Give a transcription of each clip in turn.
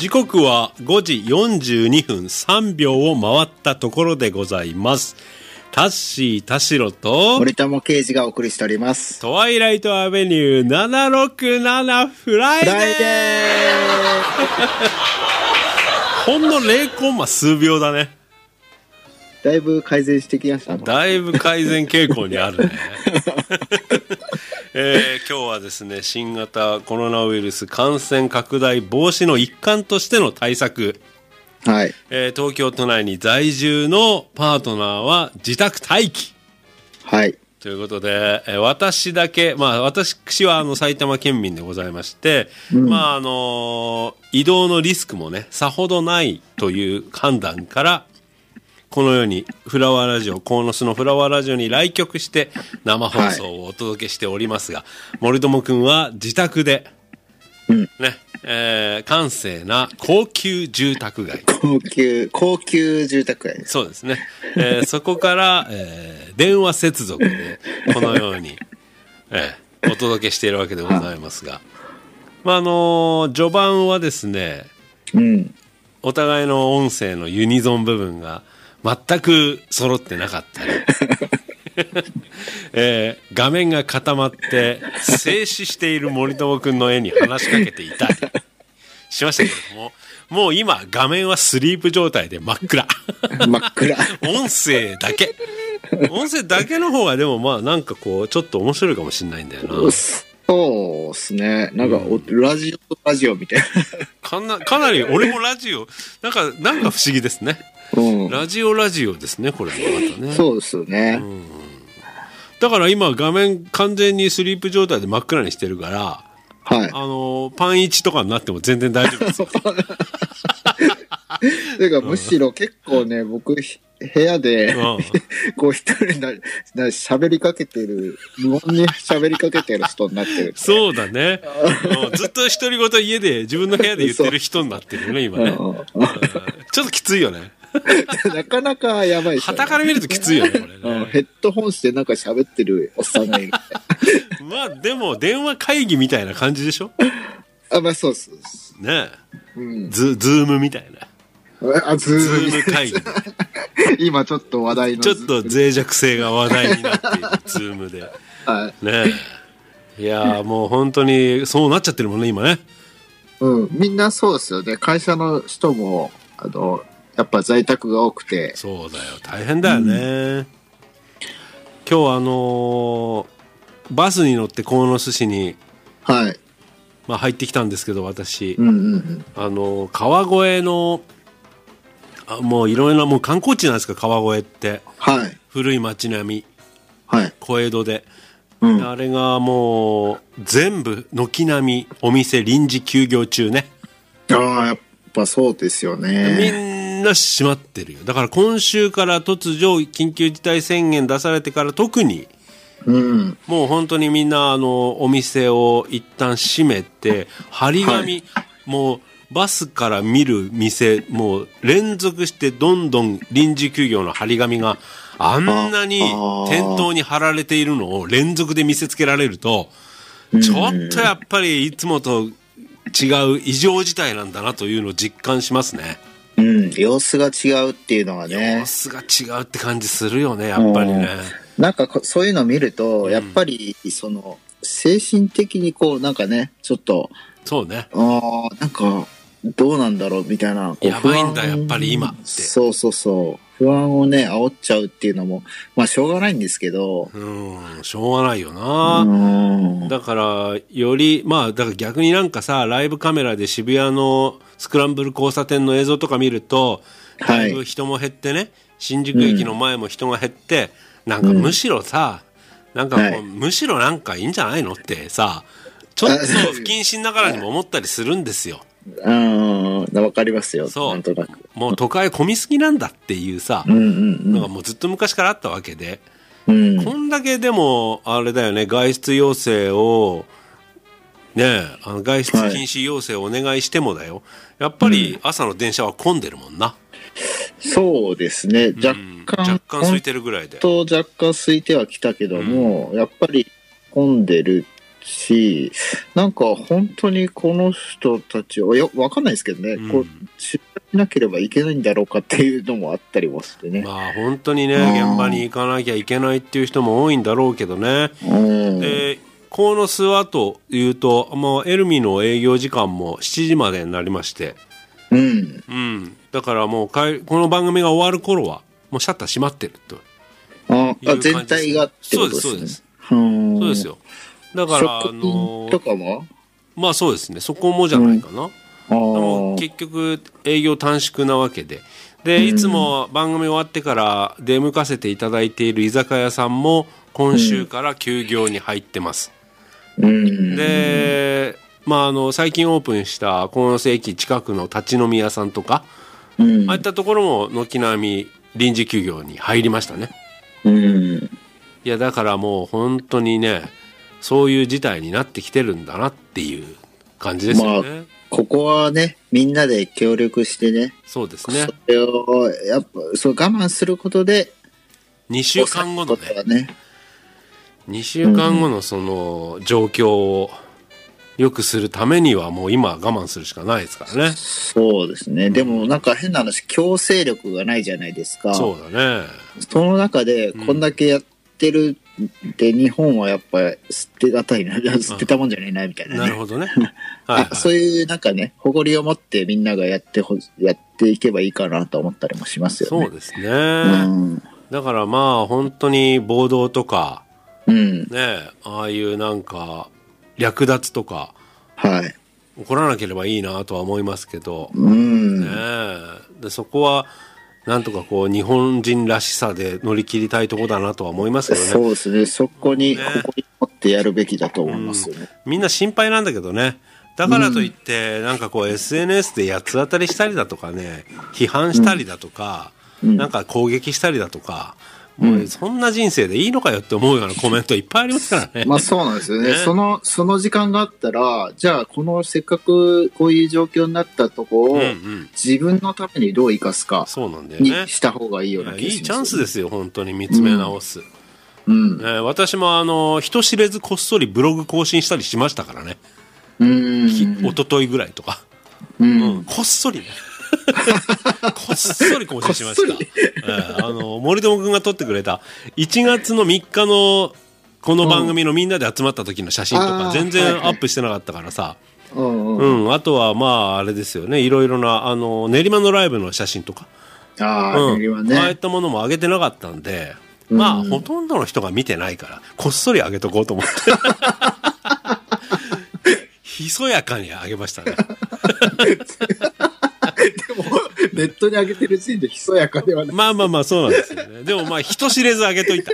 時刻は5時42分3秒を回ったところでございます。タッシー田代と森友刑事がお送りしております。 トワイライトアベニュー767フライデーほんの0コンマ数秒だね。 だいぶ改善してきました。 だいぶ改善傾向にあるね。今日はですね、新型コロナウイルス感染拡大防止の一環としての対策、 はい、 東京都内に在住のパートナーは自宅待機、 はい、 ということで、私だけ、私は埼玉県民でございまして、移動のリスクもねさほどないという判断からこのようにフラワーラジオ、鴻巣のフラワーラジオに来局して生放送をお届けしておりますが、森友くんは自宅で、閑静な高級住宅街、 高級住宅街、 そうですね、そこから、電話接続でこのように、お届けしているわけでございますが、序盤はですね、お互いの音声のユニゾン部分が全く揃ってなかったり、画面が固まって静止している森友くんの絵に話しかけていたりしましたけれども、もう今画面はスリープ状態で真っ暗真っ暗音声だけの方がでもなんかこうちょっと面白いかもしれないんだよな。 そうですね、なんか、ラジオみたいなかなり俺もラジオなんか不思議ですね。ラジオですね、これもまたね。 そうですよね、 だから今画面完全にスリープ状態で真っ暗にしてるから、 はい、 パン1とかになっても全然大丈夫ですよ。 てかむしろ結構ね、僕部屋で、こう一人で喋りかけてる、無音に喋りかけてる人になってる。 そうだね。ずっと独り言家で自分の部屋で言ってる人になってるよね今ね。ちょっときついよね。 なかなかやばいですよね。 傍から見るときついよねこれね。 ヘッドホンしてなんか喋ってるおっさんがいる。 でも電話会議みたいな感じでしょ。 そうですねえ、ズームみたいな。ズーム会議今ちょっと話題のちょっと脆弱性が話題になっているズームで、ねえ、いやもう本当にそうなっちゃってるもんね今ね。 みんなそうですよね。会社の人もやっぱ在宅が多くて。 そうだよ、大変だよね。今日バスに乗って鴻巣市に、入ってきたんですけど、私、川越のもういろいろなもう観光地なんですか、川越って、古い町並み、小江戸で、あれがもう全部軒並みお店臨時休業中ね。 やっぱそうですよね。 みんな閉まってるよ。だから今週から突如緊急事態宣言出されてから特に、もう本当にみんなお店を一旦閉めて、張り紙、もうバスから見る店もう連続してどんどん臨時休業の張り紙があんなに店頭に貼られているのを連続で見せつけられると、ちょっとやっぱりいつもと違う異常事態なんだなというのを実感しますね。 様子が違うっていうのはね。 様子が違うって感じするよね、やっぱりね。 なんかそういうのを見ると、やっぱり精神的になんかね、ちょっと、 そうね。 なんかどうなんだろうみたいな。 やばいんだやっぱり今って。 そう。不安をね煽っちゃうっていうのもしょうがないんですけど。 しょうがないよな。だからよりだから逆になんかさ、ライブカメラで渋谷のスクランブル交差点の映像とか見ると、だいぶ人も減ってね、新宿駅の前も人が減って、なんかむしろさ、なんかむしろなんかいいんじゃないのってさ、ちょっと不謹慎ながらにも思ったりするんですよ。 わかりますよ。 そう、 なんとなくもう都会混みすぎなんだっていうさ、なんかもうずっと昔からあったわけで、こんだけでもあれだよね、外出要請をね、外出禁止要請をお願いしてもだよ、やっぱり朝の電車は混んでるもんな。 そうですね、若干空いてるぐらいで、 若干空いてはきたけども、やっぱり混んでるし、なんか本当にこの人たちは、わかんないですけどね、こう、取材しなければいけないんだろうかっていうのもあったりもしてね。 まあ本当にね、現場に行かなきゃいけないっていう人も多いんだろうけどね。で、鴻巣はというと、もうエルミの営業時間も7時までになりまして、だからもうこの番組が終わる頃はもうシャッター閉まってるという感じです。 全体がってことですね。 そうです。そうですよ。だから食品とかもまあそうですね、そこもじゃないかな。結局営業短縮なわけで、いつも番組終わってから出向かせていただいている居酒屋さんも今週から休業に入ってます。で、最近オープンした鴻巣駅近くの立ち飲み屋さんとか、ああいったところも軒並み臨時休業に入りましたね。いやだからもう本当にね、そういう事態になってきてるんだなっていう感じですよね。 ここはね、みんなで協力してね。 そうですね。 それをやっぱ我慢することで 2週間後のね、2週間後のその状況を良くするためにはもう今我慢するしかないですからね。 そうですね。でもなんか変な話、強制力がないじゃないですか。 そうだね。 その中でこんだけやってるで、日本はやっぱり捨てがたいな、捨てたもんじゃないなみたいな、ね。 なるほどね。 そういうなんかね、誇りを持ってみんながやっていけばいいかなと思ったりもしますよね。 そうですね。だからまあ本当に暴動とか、ね、ああいうなんか略奪とか、起こらなければいいなとは思いますけど、でそこはなんとかこう日本人らしさで乗り切りたいところだなとは思いますけどね。 そうですね。そこに誇りを持ってやるべきだと思いますよね。 みんな心配なんだけどね。だからといって、なんかこう SNS で八つ当たりしたりだとかね、批判したりだとか、なんか攻撃したりだとか、もうそんな人生でいいのかよって思うようなコメントいっぱいありますからね。 そうなんですよね。その時間があったら、じゃあせっかくこういう状況になったとこを、自分のためにどう生かすかにした方がいいような気がします、 いいチャンスですよ、本当に見つめ直す。私も人知れずこっそりブログ更新したりしましたからね。一昨日ぐらいとか。こっそりね。こっそり更新しました。森友くんが撮ってくれた1月の3日のこの番組のみんなで集まった時の写真とか全然アップしてなかったからさ、あとはまああれですよね、いろいろな練馬のライブの写真とか、 練馬ね、 ああいったものも上げてなかったんで、まあほとんどの人が見てないからこっそり上げとこうと思ってひそやかに上げましたね。 でもネットに上げてる時点でひそやかではない。 まあそうなんですよね。でもまあ人知れず上げといた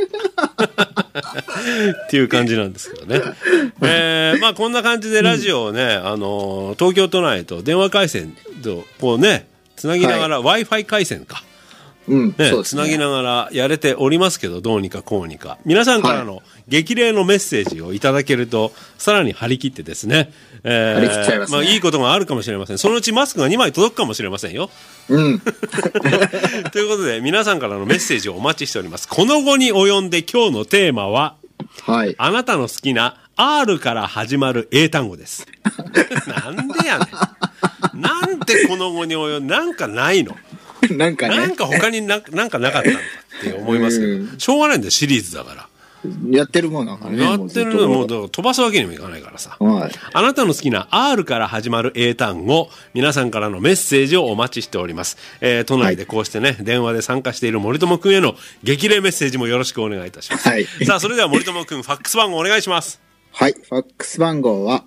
っていう感じなんですけどね。まあこんな感じでラジオをね、東京都内と電話回線とこうねつなぎながら、Wi-Fi 回線か。つなぎながらやれておりますけど、どうにかこうにか皆さんからの激励のメッセージをいただけるとさらに張り切ってですね、 張り切っちゃいますね。 いいことがあるかもしれません。そのうちマスクが2枚届くかもしれませんよ。ということで皆さんからのメッセージをお待ちしております。この後に及んで今日のテーマは、あなたの好きな R から始まる英単語です。なんでやねん。なんでこの後に及んで、なんかないのなんか他になんかなかったんだって思いますけど、しょうがないんだよ、シリーズだから。 やってるもんなんかね。 やってるのも飛ばすわけにもいかないからさ。あなたの好きな R から始まる英単語、皆さんからのメッセージをお待ちしております。都内でこうしてね、電話で参加している森友くんへの激励メッセージもよろしくお願いいたします。さあ、それでは森友くん、ファックス番号お願いします。 ファックス番号は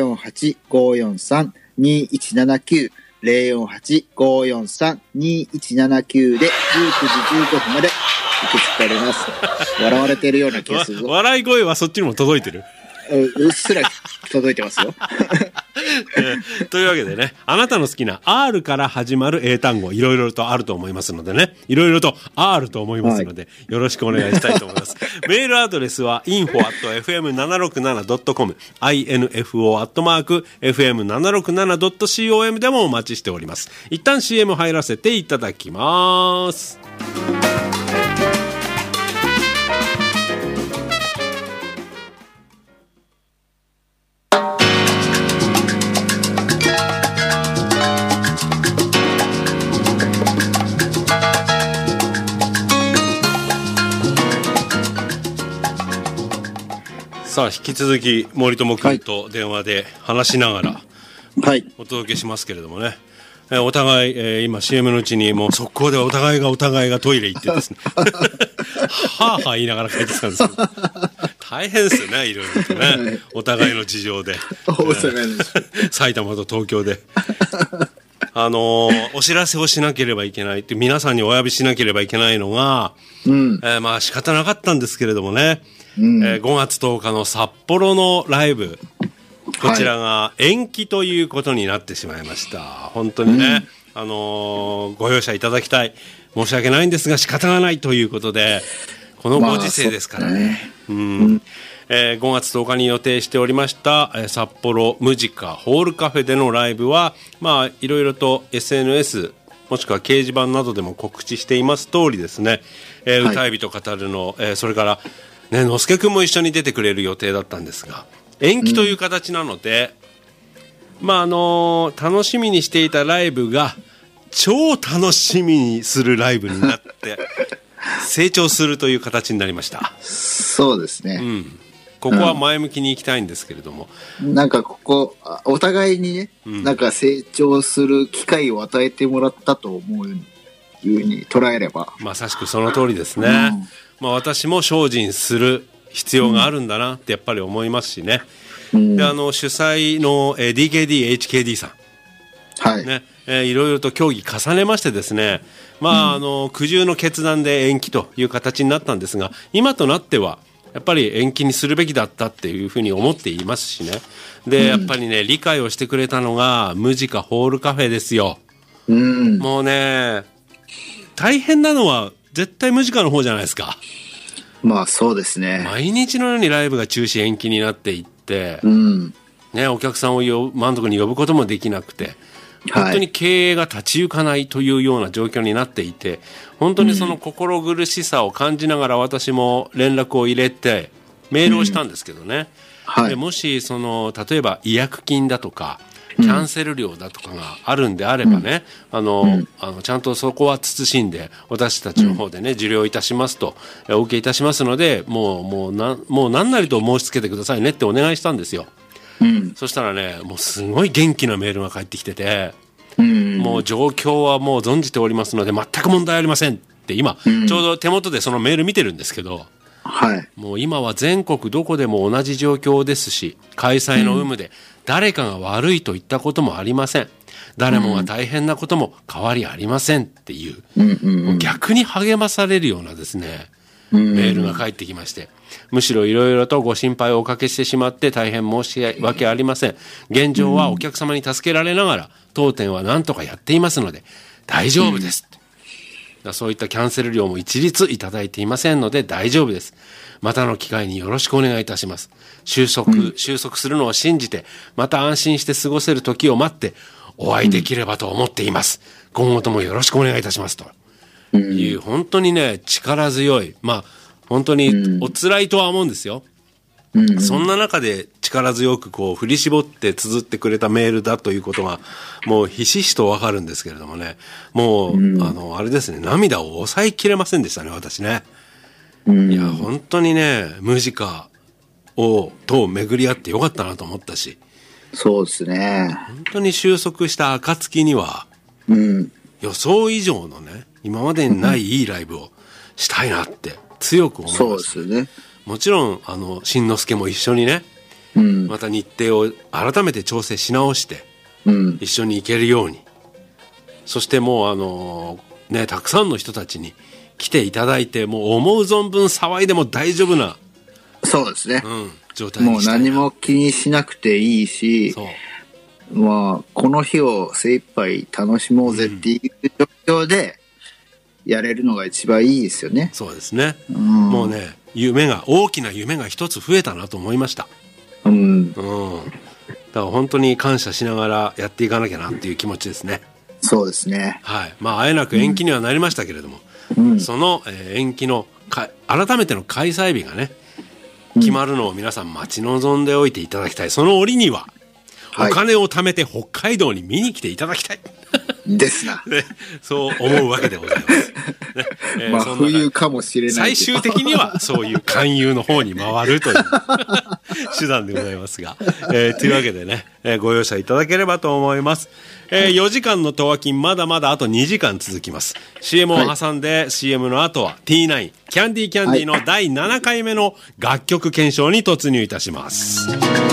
048-543-2179。048-543-2179 で19時15分まで受け付けられます。笑われてるような気がするぞ。 笑い声はそっちにも届いてる。 うっすら届いてますよ。 というわけでね、あなたの好きな R から始まる英単語いろいろとあると思いますのでね、いろいろと R と思いますので、よろしくお願いしたいと思います。メールアドレスは info@fm767.com info@fm767.com でもお待ちしております。一旦 CM 入らせていただきます。 さあ、引き続き森友君と電話で話しながらお届けしますけれどもね、お互い、今 CM のうちにもう速攻でお互いがトイレ行ってですねはぁはぁ言いながら帰ってきたんですけど、大変ですよね、いろいろとね、はい、お互いの事情で、埼玉と東京でお知らせをしなければいけないって、皆さんにお詫びしなければいけないのが、まあ仕方なかったんですけれどもね、5月10日の札幌のライブ、こちらが延期ということになってしまいました。本当にね、ご容赦いただきたい。申し訳ないんですが仕方がないということで、このご時世ですからね。5月10日に予定しておりました、札幌ムジカホールカフェでのライブは、まあいろいろと SNS もしくは掲示板などでも告知しています通りですね、歌い人語るの、それからね、のすけくんも一緒に出てくれる予定だったんですが、延期という形なので、まあ楽しみにしていたライブが超楽しみにするライブになって成長するという形になりました。 そうですね、 ここは前向きに行きたいんですけれども、 なんかここお互いにね、なんか成長する機会を与えてもらったと思うように捉えればまさしくその通りですね。まあ、私も精進する必要があるんだなってやっぱり思いますしね、で主催の、DKD HKD さん、ね、いろいろと協議重ねましてですね、まあ苦渋の決断で延期という形になったんですが、今となってはやっぱり延期にするべきだったっていうふうに思っていますしね。で、やっぱりね、理解をしてくれたのがムジカホールカフェですよ。もうね、大変なのは絶対ムジカの方じゃないですか。 まあそうですね。 毎日のようにライブが中止延期になっていって、ね、お客さんを満足に呼ぶこともできなくて、本当に経営が立ち行かないというような状況になっていて、本当にその心苦しさを感じながら私も連絡を入れてメールをしたんですけどね、でもしその例えば違約金だとかキャンセル料だとかがあるんであればね、ちゃんとそこは慎んで私たちの方でね、受領いたしますと、お受けいたしますので、もう何なりと申し付けてくださいねってお願いしたんですよ。そしたらね、もうすごい元気なメールが返ってきてて、もう状況はもう存じておりますので全く問題ありませんって今、ちょうど手元でそのメール見てるんですけど、もう今は全国どこでも同じ状況ですし、開催の有無で誰かが悪いといったこともありません。誰もが大変なことも変わりありませんっていう、逆に励まされるようなですね、メールが返ってきまして、むしろいろいろとご心配をおかけしてしまって大変申し訳ありません。現状はお客様に助けられながら当店は何とかやっていますので大丈夫です、そういったキャンセル料も一律いただいていませんので大丈夫です。またの機会によろしくお願いいたします。収束するのを信じて、また安心して過ごせる時を待ってお会いできればと思っています。今後ともよろしくお願いいたしますという、本当にね、力強い、まあ本当にお辛いとは思うんですよ。そんな中で力強くこう振り絞って綴ってくれたメールだということがもうひしひしとわかるんですけれどもね、もう、あれですね、涙を抑えきれませんでしたね、私ね。いや本当にね、ムジカと巡り合ってよかったなと思ったし、 そうですね、 本当に収束した暁には、予想以上のね、今までにないいいライブをしたいなって強く思います。 そうですよね。 もちろん新之助も一緒にね、また日程を改めて調整し直して、一緒に行けるように、そしてもうね、たくさんの人たちに来ていただいて、もう思う存分騒いでも大丈夫な、 そうですね、 状態にしたいな。 もう何も気にしなくていいし、まあこの日を精一杯楽しもうぜっていう状況でやれるのが一番いいですよね。 そうですね、もうね、大きな夢が一つ増えたなと思いました。だから本当に感謝しながらやっていかなきゃなっていう気持ちですね。 そうですね。 はい。まあ、あえなく延期にはなりましたけれども、その、延期の改めての開催日がね、決まるのを皆さん待ち望んでおいていただきたい。その折には、お金を貯めて北海道に見に来ていただきたい。 ですな。 ね、そう思うわけでございます。 ね、真冬かもしれない。 最終的にはそういう勧誘の方に回るという手段でございますが、というわけでね、ご容赦いただければと思います。4時間のとわ金まだまだあと2時間続きます。CM を挟んで、CM の後は T9 キャンディーキャンディーの第7回目の楽曲検証に突入いたします。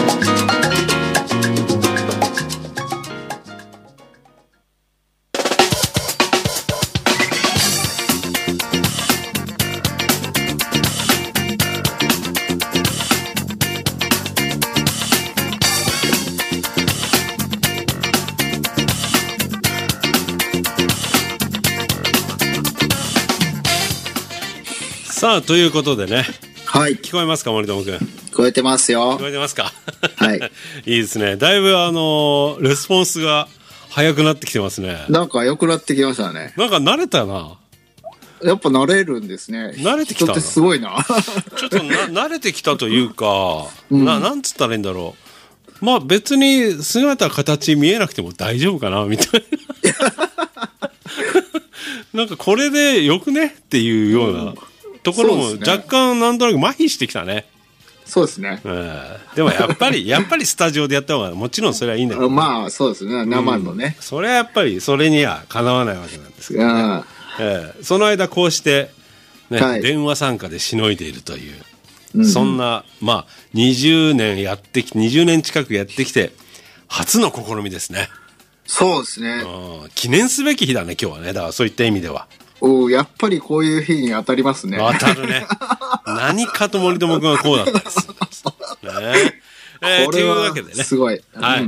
さあ、ということでね。 はい。 聞こえますか、森友くん。 聞こえてますよ。 聞こえてますか。 はい。 いいですね。だいぶレスポンスが早くなってきてますね。 なんか良くなってきましたね。 なんか慣れたな。 やっぱ慣れるんですね。 慣れてきた。 人ってすごいな。 ちょっと慣れてきたというか、なんつったらいいんだろう。まあ別に姿形見えなくても大丈夫かなみたいな。なんかこれでよくねっていうような。ところも若干なんとなく麻痺してきたね。 そうですね。 でもやっぱりスタジオでやった方がもちろんそれはいいんだけど、ね。 まあそうですね。生のね。 それはやっぱりそれにはかなわないわけなんですけどね。その間こうして、ね、はい、電話参加でしのいでいるという、そんな、まあ20年近くやってきて初の試みですね。 そうですね。 記念すべき日だね今日はね。だからそういった意味では。 やっぱりこういう日に当たりますね。 当たるね。何かと森友君はこうだったんです。というわけでね。 すごい。 はい。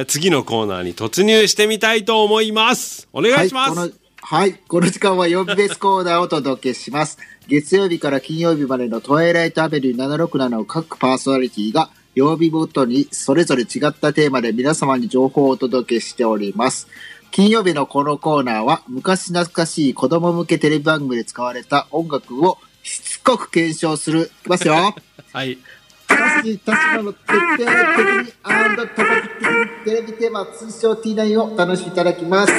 次のコーナーに突入してみたいと思います。お願いします。 はい。この時間は曜日ベースコーナーをお届けします。月曜日から金曜日までのトワイライトアベリュー767の各パーソナリティが曜日ごとにそれぞれ違ったテーマで皆様に情報をお届けしております。金曜日のこのコーナーは昔懐かしい子供向けテレビ番組で使われた音楽をしつこく検証する。いきますよ。 はい。 確かの徹底的にトパ的にテレビテーマ通称 T9 をお楽しみいただきます。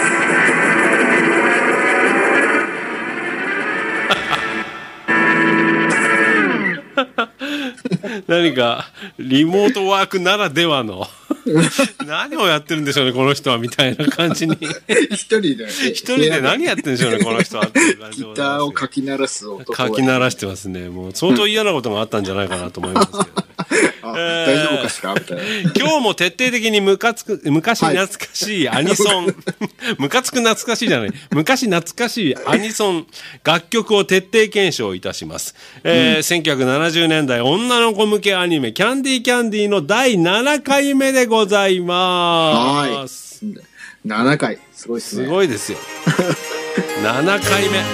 何かリモートワークならではの何をやってるんでしょうねこの人はみたいな感じに一人で何やってるんでしょうねこの人はっていう感じでギターをかき鳴らす男かき鳴らしてますね。もう相当嫌なことがあったんじゃないかなと思いますけどね。 大丈夫かしらみたいな。 今日も徹底的に昔懐かしいアニソン、ムカつく懐かしいじゃない、昔懐かしいアニソン楽曲を徹底検証いたします。1970年代女の子向けアニメキャンディーキャンディーの第7回目でございます。 はい。7回。すごいですね。 すごいですよ。7回目。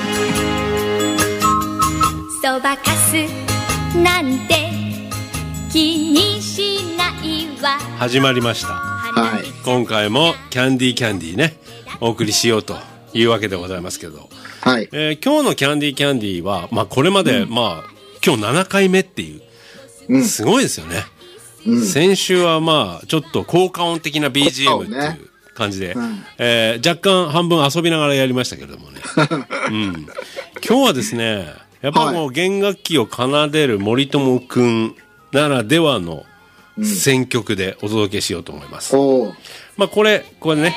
そばかすなんて気にしないわ。 始まりました。 はい。 今回もキャンディーキャンディーね、お送りしようというわけでございますけど。 はい。 今日のキャンディーキャンディーは、まあこれまで、まあ今日7回目っていう、すごいですよね。先週はまあちょっと効果音的な BGM っていう感じで、若干半分遊びながらやりましたけれどもね。今日はですね、やっぱもう弦楽器を奏でる森友くんならではの選曲でお届けしようと思います。まあこれね、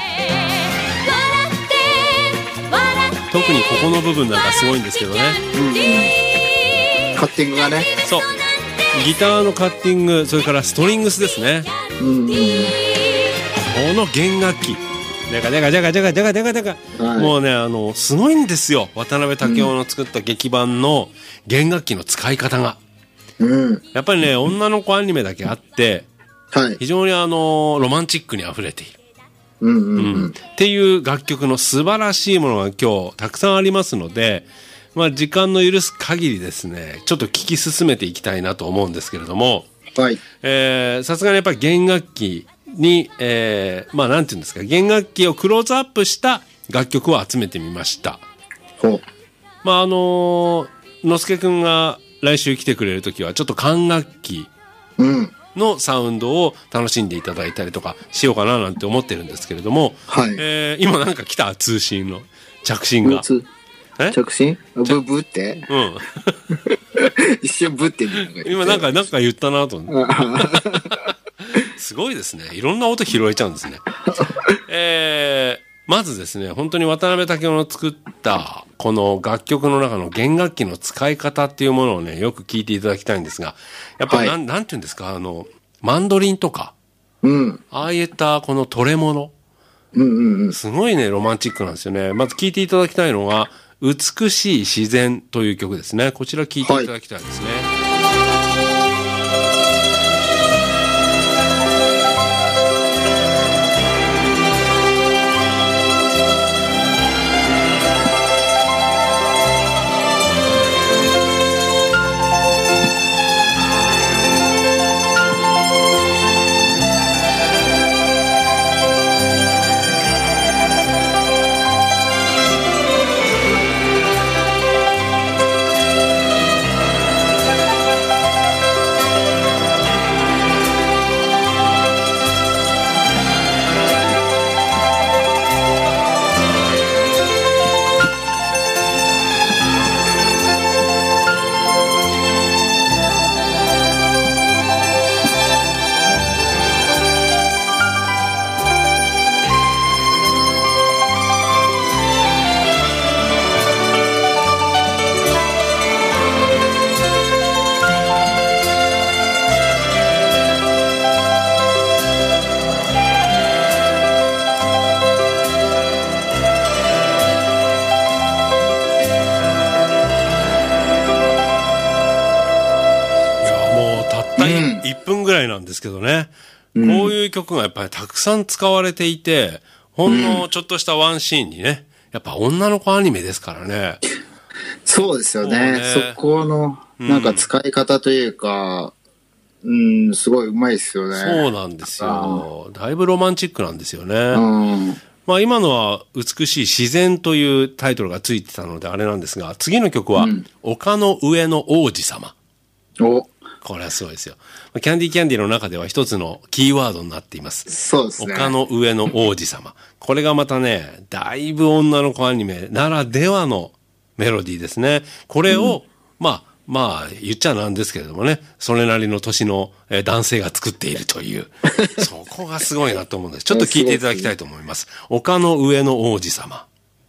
特にここの部分なんかすごいんですけどね。 カッティングがね。 そう。ギターのカッティング、それからストリングスですね。この弦楽器。ジャガジャガジャガジャガジャガジャガジャガ、もうねすごいんですよ。渡辺武雄の作った劇版の弦楽器の使い方が、やっぱりね女の子アニメだけあって、非常にロマンチックにあふれている、っていう楽曲の素晴らしいものが今日たくさんありますので、まあ時間の許す限りですねちょっと聞き進めていきたいなと思うんですけれども、さすがにやっぱり弦楽器に、まあなんていうんですか、弦楽器をクローズアップした楽曲を集めてみました。まあの之助くんが来週来てくれるときはちょっと管楽器のサウンドを楽しんでいただいたりとかしようかななんて思ってるんですけれども、 はい。 今なんか来た通信の着信が。 着信ブってうん。 一瞬ブって今なんか言ったなと思って。すごいですね。いろんな音拾えちゃうんですね。まずですね、本当に渡辺武雄の作ったこの楽曲の中の弦楽器の使い方っていうものをね、よく聞いていただきたいんですが、やっぱりなんて言うんですか、マンドリンとか、ああいったこのトレモロ、すごいね、ロマンチックなんですよね。まず聞いていただきたいのが、美しい自然という曲ですね。こちら聞いていただきたいですね。1分ぐらいなんですけどね、こういう曲がやっぱりたくさん使われていて、ほんのちょっとしたワンシーンにね、やっぱ女の子アニメですからね。 そうですよね。そこのなんか使い方というか、すごい上手いですよね。 そうなんですよ。だいぶロマンチックなんですよね。まあ今のは美しい自然というタイトルがついてたのであれなんですが、次の曲は丘の上の王子様。これはすごいですよ。キャンディキャンディの中では一つのキーワードになっています。 そうですね。 丘の上の王子様。これがまたね、だいぶ女の子アニメならではのメロディーですね。これを、まあ、言っちゃなんですけれどもね、それなりの年の男性が作っているという、そこがすごいなと思うんです。ちょっと聞いていただきたいと思います。丘の上の王子様。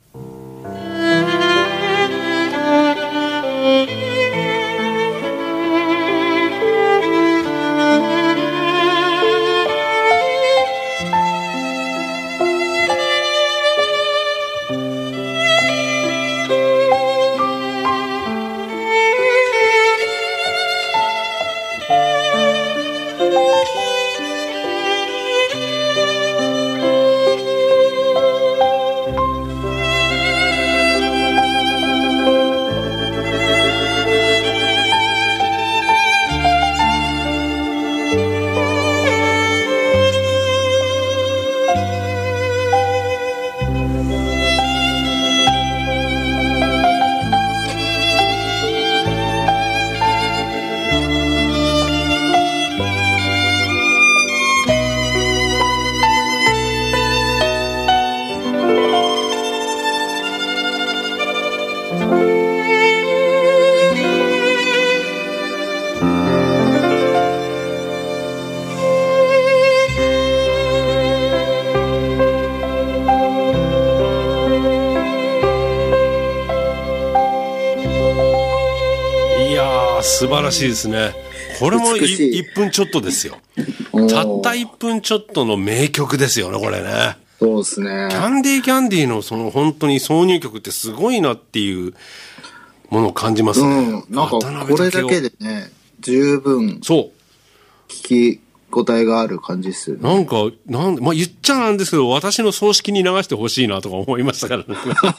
素晴らしいですね。これも1分ちょっとですよ。たった1分ちょっとの名曲ですよね、これね。 そうですね。 キャンディキャンディのその本当に挿入曲ってすごいなっていうものを感じますね。 なんかこれだけでね、十分聞き応えがある感じですよね。 なんか、まあ、言っちゃなんですけど、私の葬式に流してほしいなとか思いましたからね。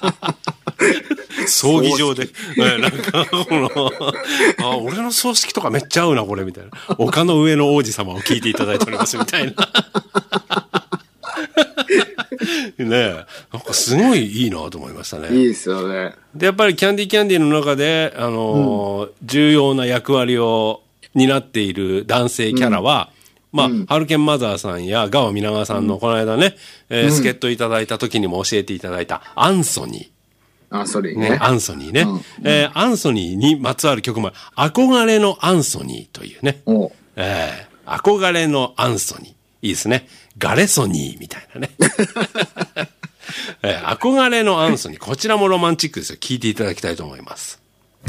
葬儀場で。なんか、俺の葬式とかめっちゃ合うな、これ、みたいな。丘の上の王子様を聞いていただいております、みたいな。ねえ、なんかすごいいいなと思いましたね。 いいですよね。 で、やっぱりキャンディキャンディの中で、重要な役割を担っている男性キャラは、 まあ、ハルケンマザーさんやガワ皆川さんのこの間ね、助っ人いただいた時にも教えていただいたアンソニー。 アンソニーね。 アンソニーね。アンソニーにまつわる曲も、憧れのアンソニーというね。憧れのアンソニー。いいですね。ガレソニーみたいなね。憧れのアンソニー。こちらもロマンチックですよ。聴いていただきたいと思います。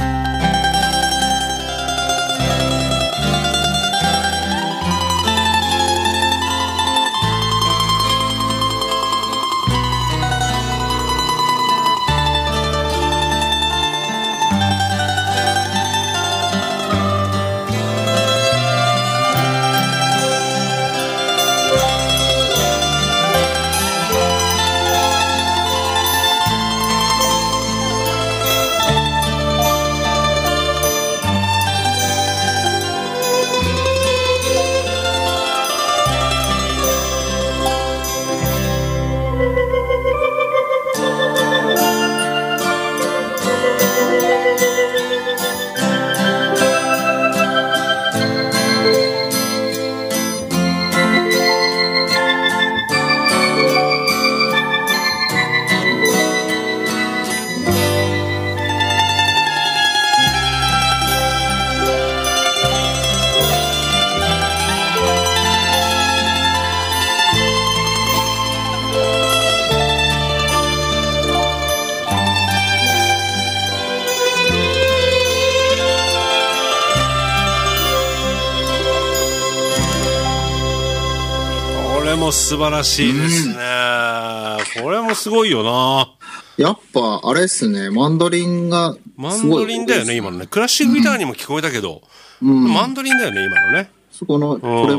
素晴らしいですね、これもすごいよな。 やっぱあれっすね、マンドリンがマンドリンだよね今のね。クラシックギターにも聞こえたけど、マンドリンだよね今のね。 そこのこれも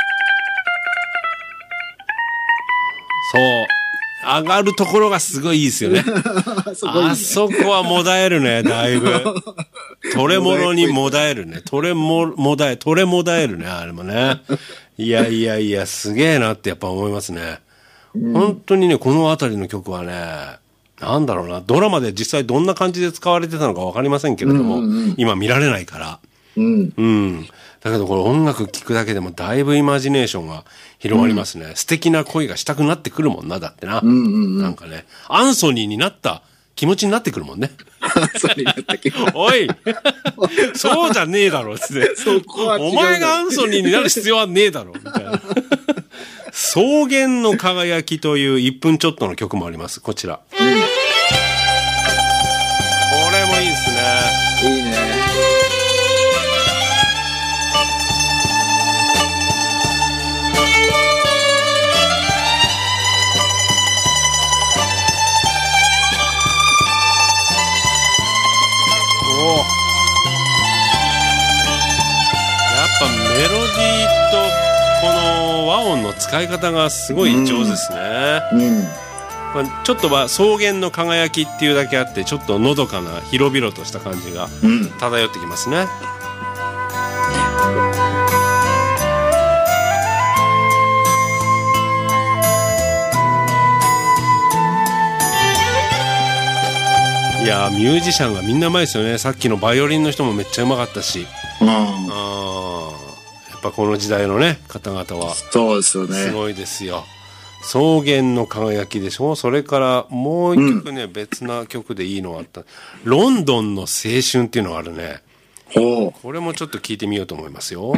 そう上がるところがすごいいいですよね。あそこはもだえるね、だいぶ。トレモロにもだえるね。トレもだえるね、あれもね。いやいやいや、すげえなってやっぱ思いますね。本当にね、このあたりの曲はね、なんだろうな、ドラマで実際どんな感じで使われてたのかわかりませんけれども、今見られないから。だけどこれ音楽聴くだけでもだいぶイマジネーションが広がりますね。素敵な恋がしたくなってくるもんな、だってな。なんかね、アンソニーになった気持ちになってくるもんね。おいそうじゃねえだろ、つって。お前がアンソニーになる必要はねえだろ、みたいな。草原の輝きという1分ちょっとの曲もあります、こちら。これもいいですね。 いいね。 メロディーとこの和音の使い方がすごい上手ですね。ちょっとは草原の輝きっていうだけあって、ちょっとのどかな広々とした感じが漂ってきますね。いやミュージシャンがみんなうまいですよね。さっきのバイオリンの人もめっちゃうまかったし、やっぱこの時代のね方々はそうですよね、 すごいですよ。草原の輝きでしょ。それからもう一曲ね、別な曲でいいのがあった、ロンドンの青春っていうのがあるね。これもちょっと聞いてみようと思いますよ。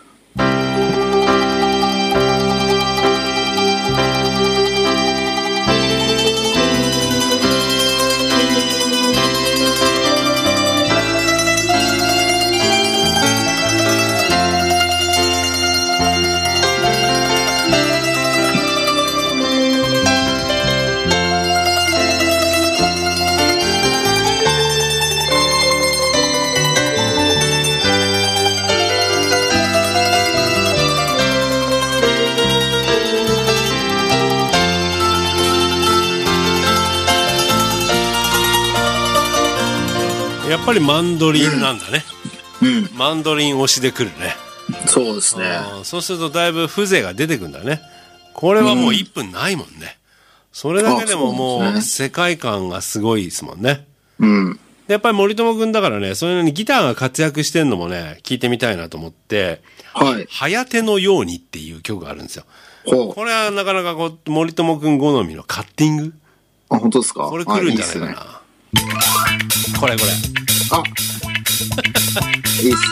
やっぱりマンドリンなんだね、マンドリン推しでくるね。 そうですね。 そうするとだいぶ風情が出てくるんだね。これはもう1分ないもんね。それだけでももう世界観がすごいですもんね。 でやっぱり森友くんだからね、そういうのにギターが活躍してんのもね、聞いてみたいなと思って、 はい。 はやてのようにっていう曲があるんですよ。これはなかなかこう、森友くん好みのカッティング。 あ、本当ですか？ これ来るんじゃないかな。これ。 あ、いいっすね。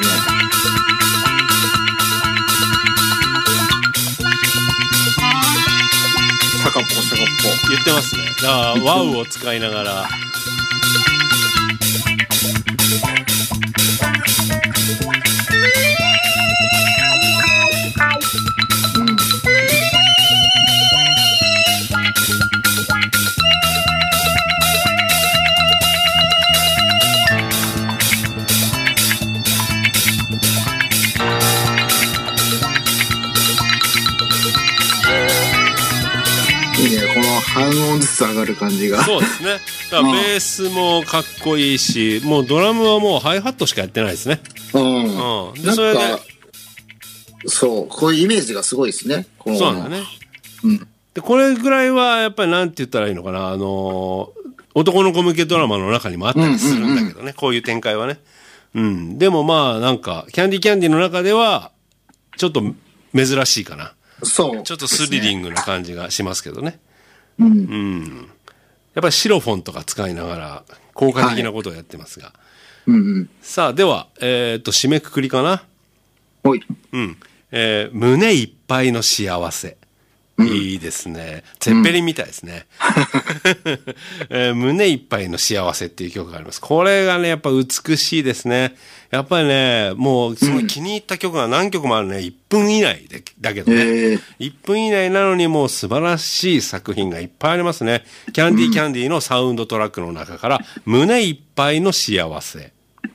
シャカッポ言ってますね。だからワウを使いながら。 半音ずつ上がる感じが。 そうですね。だからベースもかっこいいし、もうドラムはもうハイハットしかやってないですね。でそれで、 そう、こういうイメージがすごいですね。 そうなんだね。でこれぐらいはやっぱりなんて言ったらいいのかな、男の子向けドラマの中にもあったりするんだけどね、こういう展開はね。でもまあなんかキャンディーの中ではちょっと珍しいかな。 そう、 ちょっとスリリングな感じがしますけどね。やっぱりシロフォンとか使いながら効果的なことをやってますが、さあでは、締めくくりかな。胸いっぱいの幸せ、いいですね。ゼッペリンみたいですね。胸いっぱいの幸せっていう曲があります。これがねやっぱ美しいですね。やっぱりね、もうその気に入った曲が何曲もあるね。1分以内でだけどね、1分以内なのにもう素晴らしい作品がいっぱいありますね。キャンディーのサウンドトラックの中から胸いっぱいの幸せ。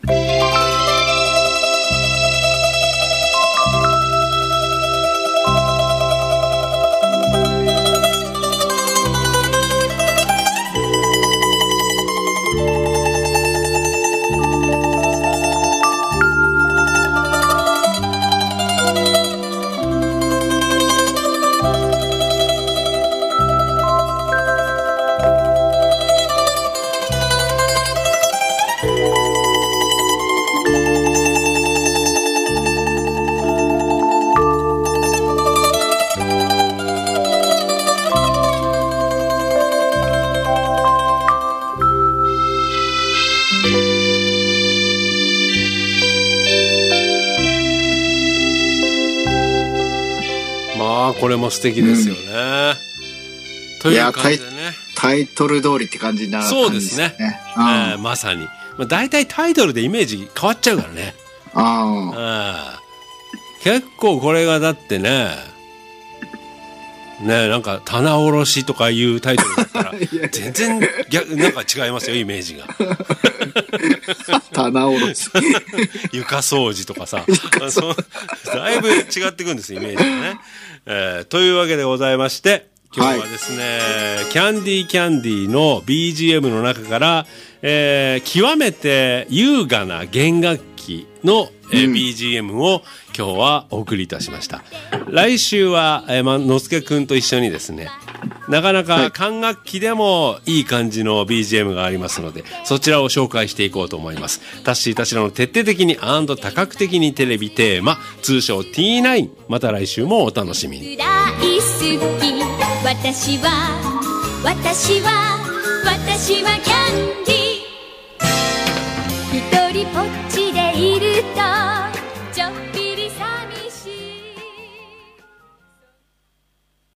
これも素敵ですよね。という感じでね。 タイトル通りって感じな感じですね。そうですね。 まさに。大体タイトルでイメージ変わっちゃうからね。結構これがだってね、なんか棚卸しとかいうタイトルだったら全然なんか違いますよ、イメージが。 棚卸し床掃除とかさだいぶ違ってくんですイメージがね。というわけでございまして、今日はですね、キャンディーの BGM の中から、極めて優雅な弦楽器の、BGM を今日はお送りいたしました。来週は、のすけくんと一緒にですね、なかなか管楽器でもいい感じの BGM がありますので、そちらを紹介していこうと思います。タッシーたちらの徹底的に多角的にテレビテーマ、通称 T9。また来週もお楽しみに。 大好き、私はキャンディー、一人ぽっちでいると